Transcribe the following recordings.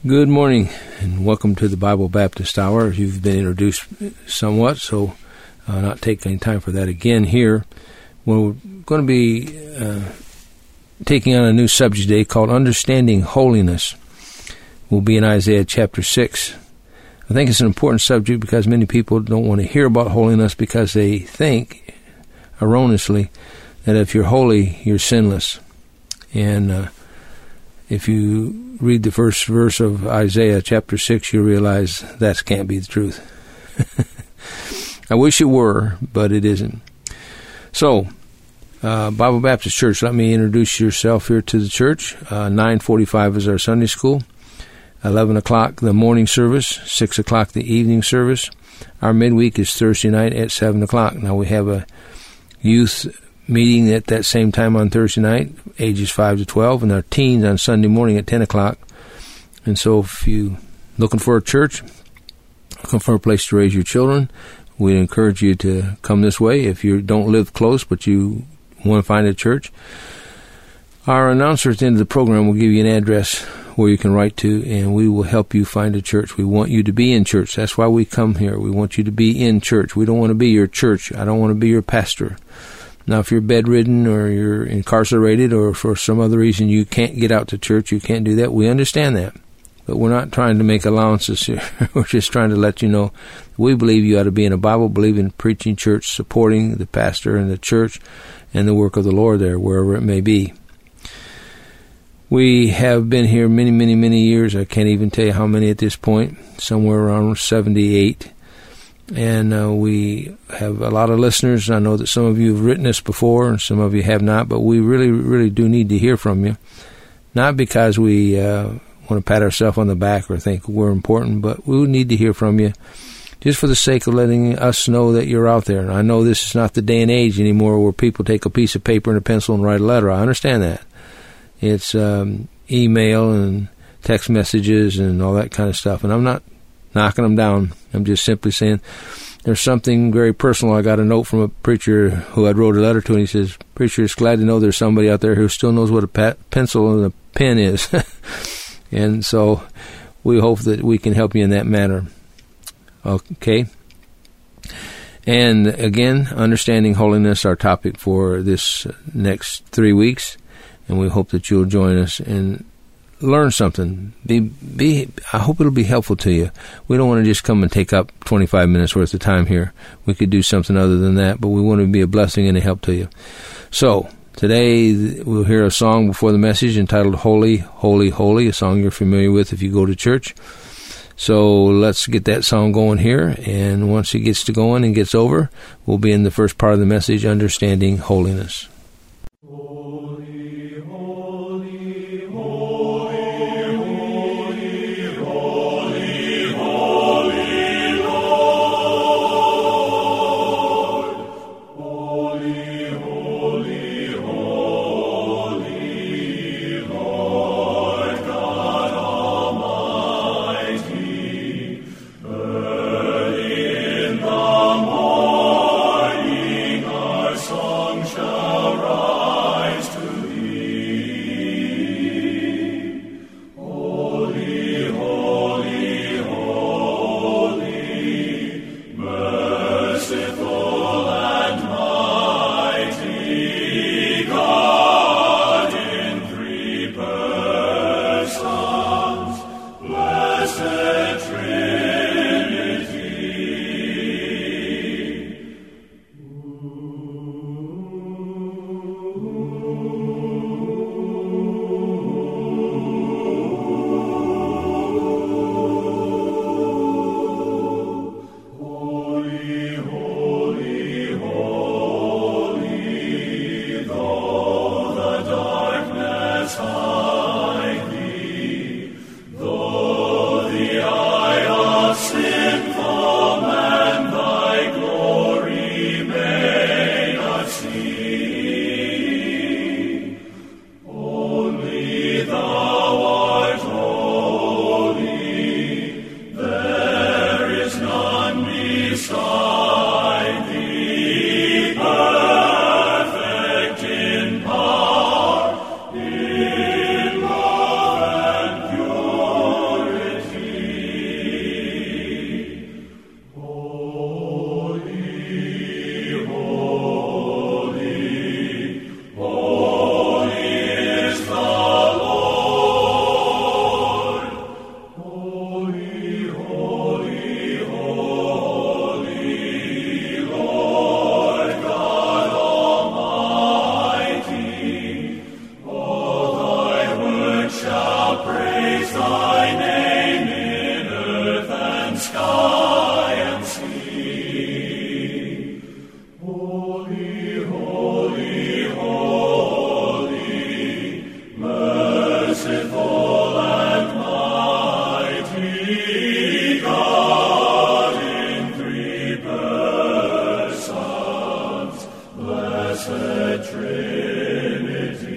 Good morning, and welcome to the Bible Baptist Hour. You've been introduced somewhat, so not taking any time for that again here. We're going to be taking on a new subject today called Understanding Holiness. We'll be in Isaiah chapter 6. I think it's an important subject because many people don't want to hear about holiness because they think, erroneously, that if you're holy, you're sinless. And if you read the first verse of Isaiah chapter 6, you realize that can't be the truth. I wish it were, but it isn't. So, Bible Baptist Church, let me introduce yourself here to the church. 9:45 is our Sunday school. 11 o'clock the morning service, 6 o'clock the evening service. Our midweek is Thursday night at 7 o'clock. Now we have a youth meeting at that same time on Thursday night, ages 5 to 12, and our teens on Sunday morning at 10 o'clock. And so if you're looking for a church, looking for a place to raise your children, we'd encourage you to come this way. If you don't live close but you want to find a church, our announcer at the end of the program will give you an address where you can write to, and we will help you find a church. We want you to be in church. That's why we come here. We want you to be in church. We don't want to be your church. I don't want to be your pastor. Now, if you're bedridden or you're incarcerated or for some other reason you can't get out to church, you can't do that, we understand that. But we're not trying to make allowances here. We're just trying to let you know we believe you ought to be in a Bible-believing, preaching church, supporting the pastor and the church and the work of the Lord there, wherever it may be. We have been here many, many, many years. I can't even tell you how many at this point, somewhere around 78. And we have a lot of listeners. I know that some of you have written us before and some of you have not, but we really, really do need to hear from you. Not because we want to pat ourselves on the back or think we're important, but we need to hear from you just for the sake of letting us know that you're out there. And I know this is not the day and age anymore where people take a piece of paper and a pencil and write a letter. I understand that. It's email and text messages and all that kind of stuff. And I'm not knocking them down. I'm just simply saying there's something very personal. I got a note from a preacher who I wrote a letter to, and he says, "Preacher, it's glad to know there's somebody out there who still knows what a pencil and a pen is." And so we hope that we can help you in that manner. Okay? And again, understanding holiness, our topic for this next 3 weeks. And we hope that you'll join us and learn something. I hope it'll be helpful to you. We don't want to just come and take up 25 minutes worth of time here. We could do something other than that, but we want to be a blessing and a help to you. So, today we'll hear a song before the message entitled Holy, Holy, Holy, a song you're familiar with if you go to church. So let's get that song going here, and once it gets to going and gets over, we'll be in the first part of the message, Understanding Holiness. Shall sky and sea. Holy, holy, holy, merciful and mighty God in three persons, blessed Trinity.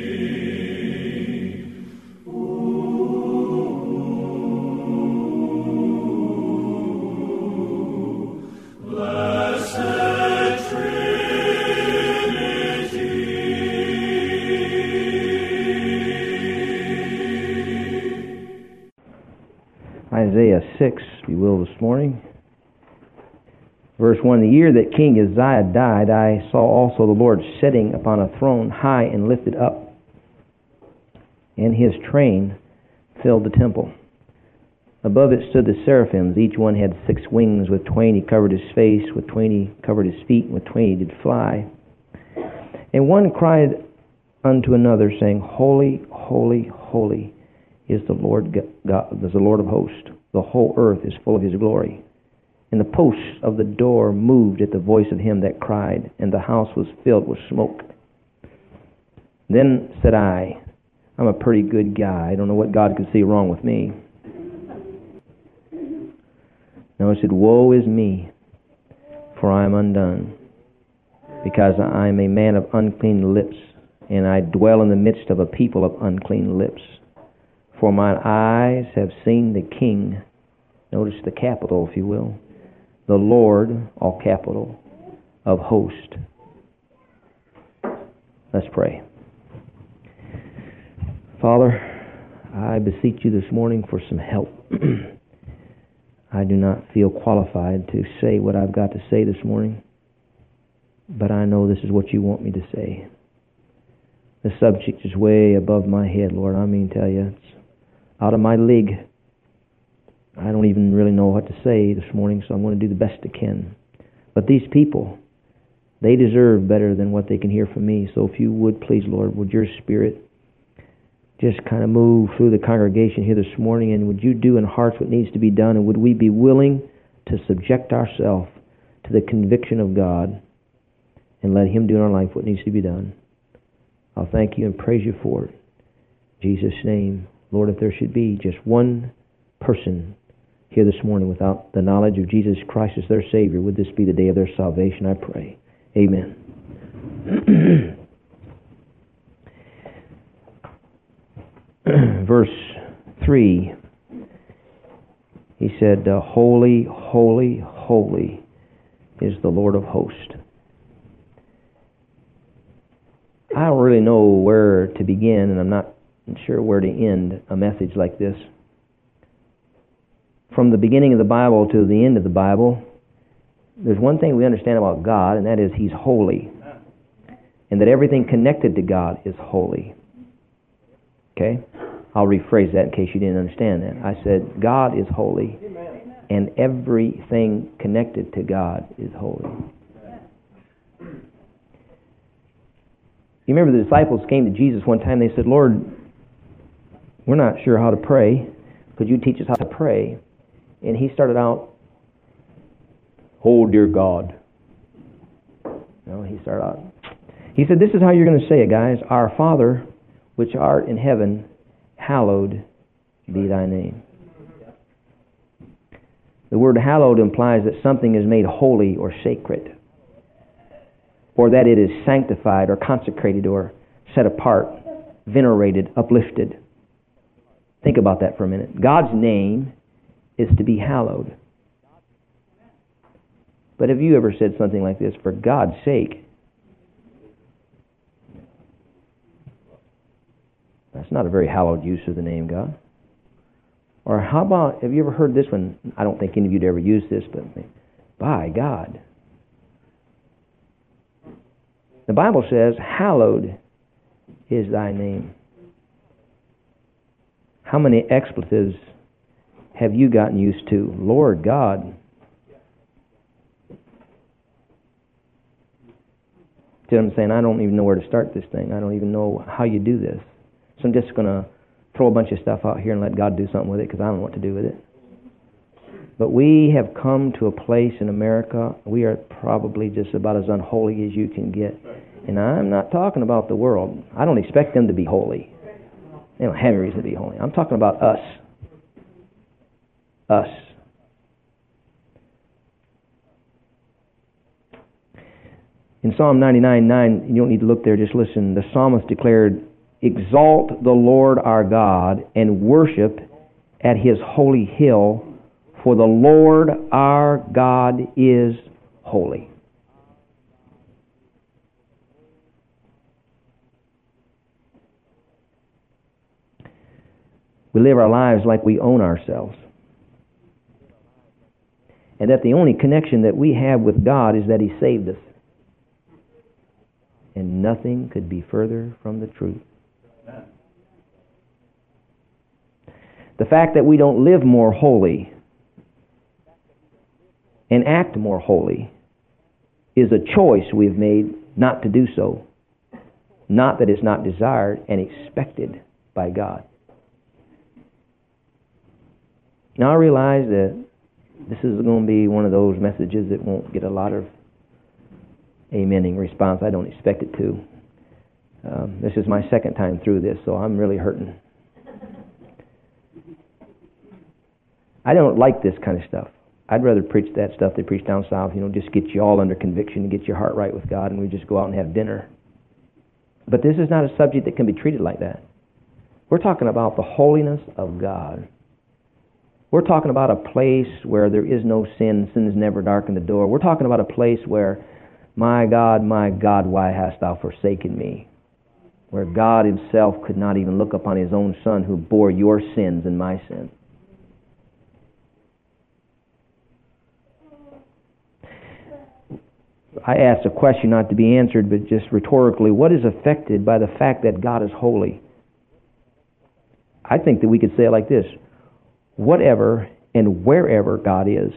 Isaiah 6, if you will, this morning. Verse 1, the year that King Uzziah died, I saw also the Lord sitting upon a throne high and lifted up, and his train filled the temple. Above it stood the seraphims. Each one had 6 wings. With 2 he covered his face, with 2 he covered his feet, and with 2 he did fly. And one cried unto another, saying, Holy, holy, holy is the Lord God, is the Lord of hosts. The whole earth is full of his glory. And the posts of the door moved at the voice of him that cried, and the house was filled with smoke. Then said I, I'm a pretty good guy. I don't know what God could see wrong with me. No, I said, woe is me, for I am undone, because I am a man of unclean lips, and I dwell in the midst of a people of unclean lips. For mine eyes have seen the King, notice the capital, if you will, the Lord, all capital, of hosts. Let's pray. Father, I beseech you this morning for some help. I do not feel qualified to say what I've got to say this morning, but I know this is what you want me to say. The subject is way above my head, Lord. I mean, tell you, it's out of my league. I don't even really know what to say this morning, so I'm going to do the best I can. But these people, they deserve better than what they can hear from me. So if you would, please, Lord, would your Spirit just kind of move through the congregation here this morning, and would you do in hearts what needs to be done, and would we be willing to subject ourselves to the conviction of God and let him do in our life what needs to be done. I'll thank you and praise you for it. In Jesus' name, Lord, if there should be just one person here this morning without the knowledge of Jesus Christ as their Savior, would this be the day of their salvation, I pray. Amen. Verse 3, he said, Holy, holy, holy is the Lord of hosts. I don't really know where to begin, and I'm not sure where to end a message like this. From the beginning of the Bible to the end of the Bible, there's one thing we understand about God, and that is he's holy, and that everything connected to God is holy. Okay? I'll rephrase that in case you didn't understand that. I said, God is holy, and everything connected to God is holy. You remember the disciples came to Jesus one time, they said, Lord, we're not sure how to pray. Could you teach us how to pray? And he started out, oh, dear God. No, he started out. He said, this is how you're going to say it, guys. Our Father, which art in heaven, hallowed be thy name. The word hallowed implies that something is made holy or sacred, or that it is sanctified or consecrated or set apart, venerated, uplifted. Think about that for a minute. God's name is to be hallowed. But have you ever said something like this, for God's sake? That's not a very hallowed use of the name God. Or how about, have you ever heard this one? I don't think any of you would ever use this, but by God. The Bible says, hallowed is thy name. How many expletives have you gotten used to? Lord God. See what I'm saying? I don't even know where to start this thing. I don't even know how you do this. So I'm just going to throw a bunch of stuff out here and let God do something with it, because I don't know what to do with it. But we have come to a place in America, we are probably just about as unholy as you can get. And I'm not talking about the world. I don't expect them to be holy. They don't have any reason to be holy. I'm talking about us. Us. In Psalm 99:9, you don't need to look there, just listen. The psalmist declared, "Exalt the Lord our God and worship at His holy hill, for the Lord our God is holy." We live our lives like we own ourselves. And that the only connection that we have with God is that He saved us. And nothing could be further from the truth. The fact that we don't live more holy and act more holy is a choice we've made not to do so. Not that it's not desired and expected by God. Now I realize that this is going to be one of those messages that won't get a lot of amening response. I don't expect it to. This is my second time through this, so I'm really hurting. I don't like this kind of stuff. I'd rather preach that stuff they preach down south, just get you all under conviction and get your heart right with God, and we just go out and have dinner. But this is not a subject that can be treated like that. We're talking about the holiness of God. We're talking about a place where there is no sin. Sin has never darkened the door. We're talking about a place where, my God, why hast thou forsaken me? Where God Himself could not even look upon His own Son who bore your sins and my sin. I asked a question not to be answered, but just rhetorically, what is affected by the fact that God is holy? I think that we could say it like this: whatever and wherever God is,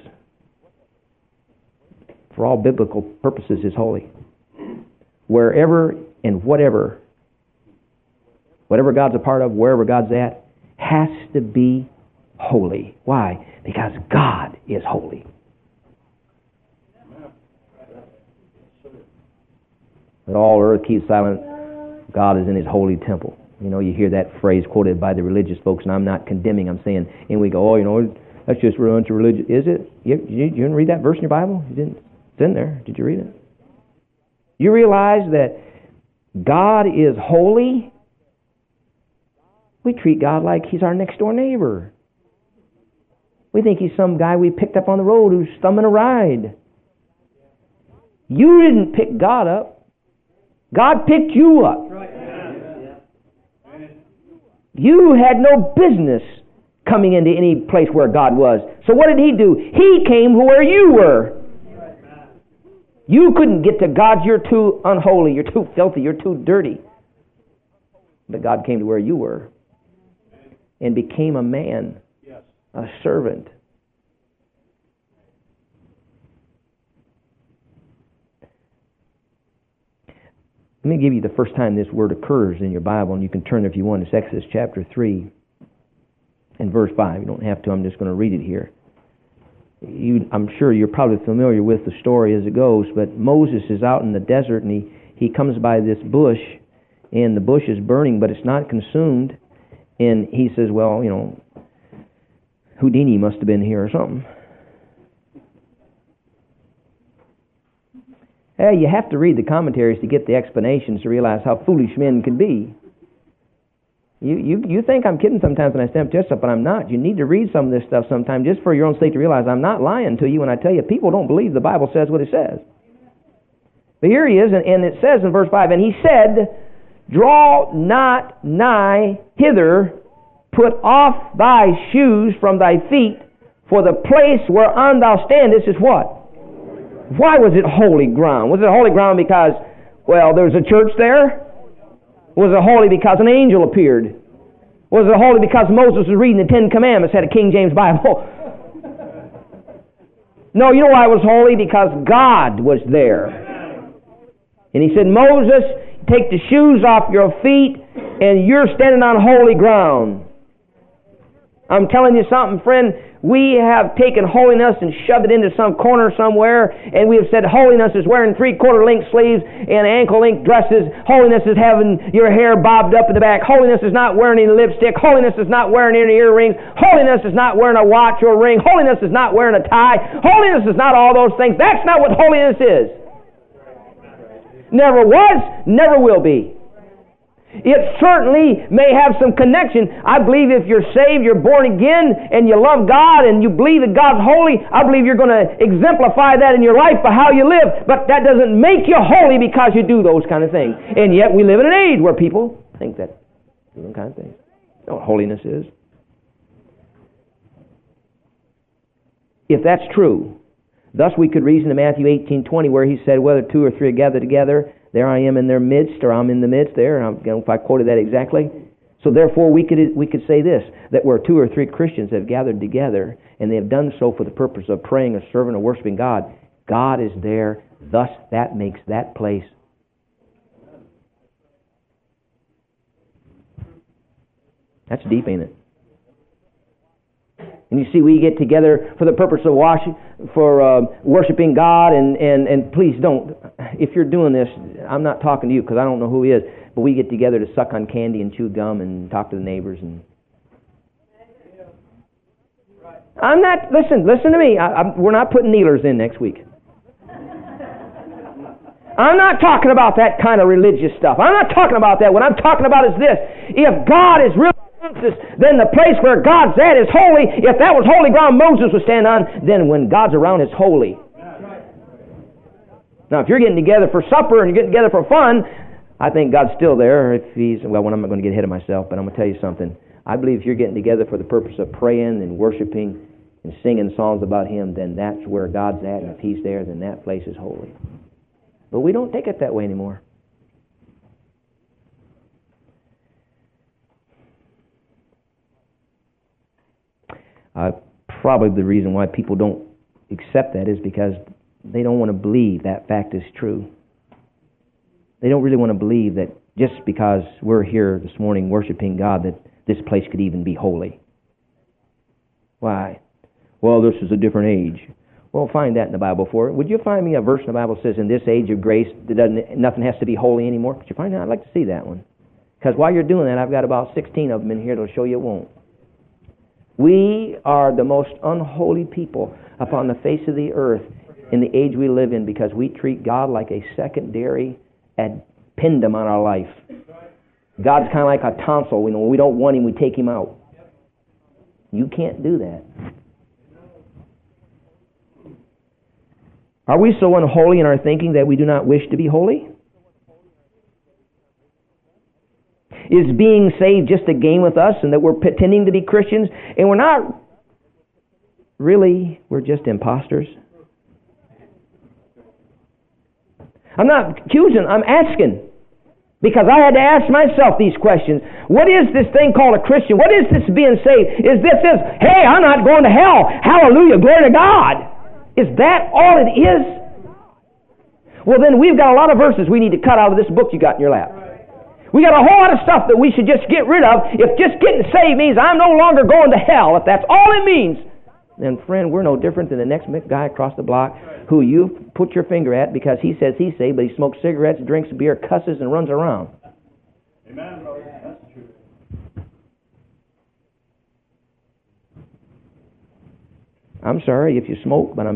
for all biblical purposes, is holy. Wherever and whatever God's a part of, wherever God's at, has to be holy. Why? Because God is holy. Let all earth keep silent. God is in His holy temple. You hear that phrase quoted by the religious folks, and I'm not condemning. I'm saying, and we go, that's just a bunch of religion. Is it? You didn't read that verse in your Bible? You didn't? It's in there. Did you read it? You realize that God is holy? We treat God like He's our next door neighbor. We think He's some guy we picked up on the road who's thumbing a ride. You didn't pick God up. God picked you up. You had no business coming into any place where God was. So what did He do? He came where you were. You couldn't get to God. You're too unholy. You're too filthy. You're too dirty. But God came to where you were and became a man, a servant. Let me give you the first time this word occurs in your Bible, and you can turn there if you want. It's Exodus chapter 3 and verse 5. You don't have to. I'm just going to read it here. I'm sure you're probably familiar with the story as it goes, but Moses is out in the desert, and he comes by this bush, and the bush is burning, but it's not consumed. And he says, well, Houdini must have been here or something. Hey, you have to read the commentaries to get the explanations to realize how foolish men can be. You think I'm kidding sometimes when I stand up to stuff, but I'm not. You need to read some of this stuff sometime just for your own sake to realize I'm not lying to you when I tell you people don't believe the Bible says what it says. But here he is, and it says in verse 5, and he said, draw not nigh hither, put off thy shoes from thy feet, for the place whereon thou standest is what? Why was it holy ground? Was it holy ground because, there was a church there? Was it holy because an angel appeared? Was it holy because Moses was reading the Ten Commandments, had a King James Bible? No, you know why it was holy? Because God was there. And he said, Moses, take the shoes off your feet, and you're standing on holy ground. I'm telling you something, friend. We have taken holiness and shoved it into some corner somewhere, and we have said holiness is wearing 3/4 length sleeves and ankle length dresses. Holiness is having your hair bobbed up in the back. Holiness is not wearing any lipstick. Holiness is not wearing any earrings. Holiness is not wearing a watch or a ring. Holiness is not wearing a tie. Holiness is not all those things. That's not what holiness is. Never was, never will be. It certainly may have some connection. I believe if you're saved, you're born again, and you love God, and you believe that God's holy, I believe you're going to exemplify that in your life by how you live. But that doesn't make you holy because you do those kind of things. And yet we live in an age where people think that those kind of things. You know what holiness is? If that's true, thus we could reason to Matthew 18:20, where he said, whether 2 or 3 are gathered together, there I am in their midst, or I'm in the midst there. And I don't know if I quoted that exactly. So therefore we could say this, that where 2 or 3 Christians have gathered together, and they have done so for the purpose of praying or serving or worshiping God, God is there. Thus that makes that place. That's deep, ain't it? And you see, we get together for the purpose of worshiping God, and please don't, if you're doing this, I'm not talking to you because I don't know who he is, but we get together to suck on candy and chew gum and talk to the neighbors. And I'm not, listen to me, we're not putting kneelers in next week. I'm not talking about that kind of religious stuff. I'm not talking about that. What I'm talking about is this. If God is really then the place where God's at is holy. If that was holy ground Moses would stand on, then when God's around, it's holy. Now, if you're getting together for supper and you're getting together for fun, I think God's still there. If he's, well, I'm not going to get ahead of myself, but I'm going to tell you something. I believe if you're getting together for the purpose of praying and worshiping and singing songs about him, then that's where God's at. And if he's there, then that place is holy. But we don't take it that way anymore. Probably the reason why people don't accept that is because they don't want to believe that fact is true. They don't really want to believe that just because we're here this morning worshiping God that this place could even be holy. Why? Well, this is a different age. Well, find that in the Bible for it. Would you find me a verse in the Bible that says in this age of grace nothing has to be holy anymore? Could you find that? I'd like to see that one. Because while you're doing that, I've got about 16 of them in here that'll show you it won't. We are the most unholy people upon the face of the earth in the age we live in because we treat God like a secondary addendum on our life. God's kind of like a tonsil. When we don't want him, we take him out. You can't do that. Are we so unholy in our thinking that we do not wish to be holy? Is being saved just a game with us and that we're pretending to be Christians and we're not really, we're just imposters? I'm not accusing, I'm asking. Because I had to ask myself these questions. What is this thing called a Christian? What is this being saved? Is this, hey, I'm not going to hell. Hallelujah, glory to God. Is that all it is? Well, then we've got a lot of verses we need to cut out of this book you got in your lap. We got a whole lot of stuff that we should just get rid of. If just getting saved means I'm no longer going to hell, if that's all it means, then friend, we're no different than the next guy across the block who you put your finger at because he says he's saved, but he smokes cigarettes, drinks beer, cusses, and runs around. Amen, brother. That's the truth. I'm sorry if you smoke, but I'm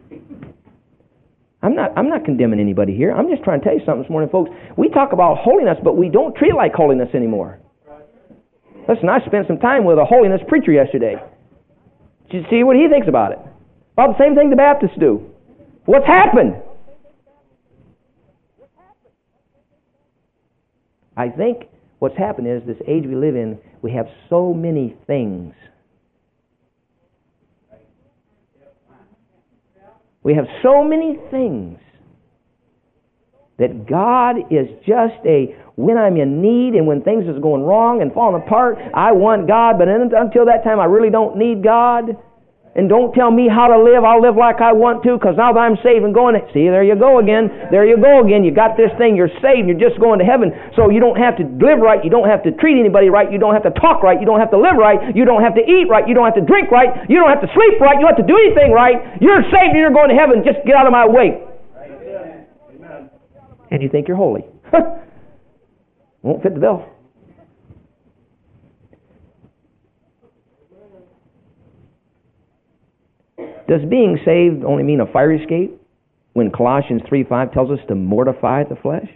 not condemning anybody here. I'm just trying to tell you something this morning, folks. We talk about holiness, but we don't treat it like holiness anymore. Listen, I spent some time with a holiness preacher yesterday. Did you see what he thinks about it? About the same thing the Baptists do. What's happened? I think what's happened is this age we live in, we have so many things. We have so many things that God is just when I'm in need and when things is going wrong and falling apart, I want God, but until that time I really don't need God. And don't tell me how to live. I'll live like I want to, because now that I'm saved and going to... See, there you go again. There you go again. You got this thing. You're saved. You're just going to heaven. So you don't have to live right. You don't have to treat anybody right. You don't have to talk right. You don't have to live right. You don't have to eat right. You don't have to drink right. You don't have to sleep right. You don't have to do anything right. You're saved and you're going to heaven. Just get out of my way. Amen. And you think you're holy. Won't fit the bill. Does being saved only mean a fire escape when Colossians 3:5 tells us to mortify the flesh?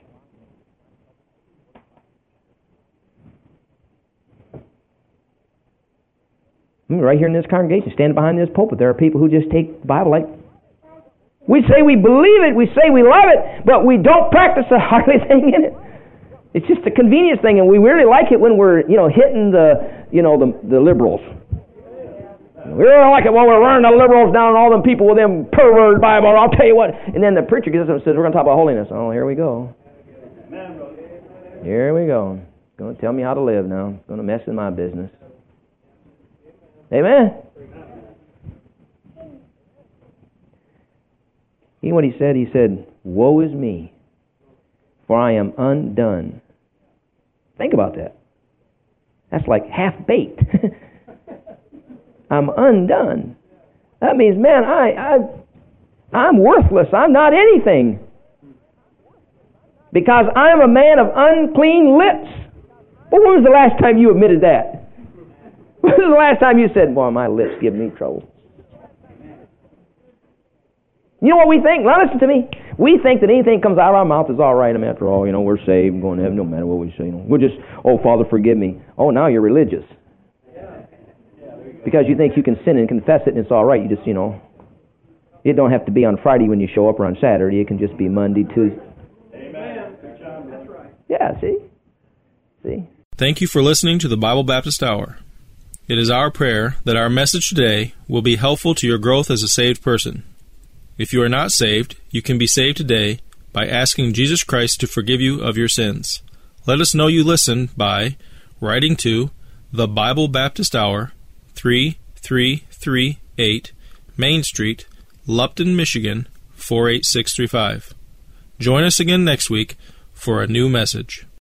Right here in this congregation, standing behind this pulpit, there are people who just take the Bible like... We say we believe it, we say we love it, but we don't practice a hardly thing in it. It's just a convenience thing, and we really like it when we're, hitting the liberals. We really like it when we're running the liberals down and all them people with them perverted Bible. I'll tell you what. And then the preacher gets up and says, we're going to talk about holiness. Oh, here we go. Here we go. Going to tell me how to live now. Going to mess in my business. Amen. See what he said? He said, woe is me, for I am undone. Think about that. That's like half-baked. I'm undone. That means, man, I'm worthless. I'm not anything. Because I'm a man of unclean lips. Well, when was the last time you admitted that? When was the last time you said, boy, my lips give me trouble? You know what we think? Now listen to me. We think that anything comes out of our mouth is all right. And after all, we're saved, we're going to heaven, no matter what we say. We're just, oh, Father, forgive me. Oh, now you're religious. Because you think you can sin and confess it and it's all right. You just, it don't have to be on Friday when you show up or on Saturday. It can just be Monday, Tuesday. Amen. That's right. Yeah, see? Thank you for listening to the Bible Baptist Hour. It is our prayer that our message today will be helpful to your growth as a saved person. If you are not saved, you can be saved today by asking Jesus Christ to forgive you of your sins. Let us know you listened by writing to the Bible Baptist Hour, 3338 Main Street, Lupton, Michigan, 48635. Join us again next week for a new message.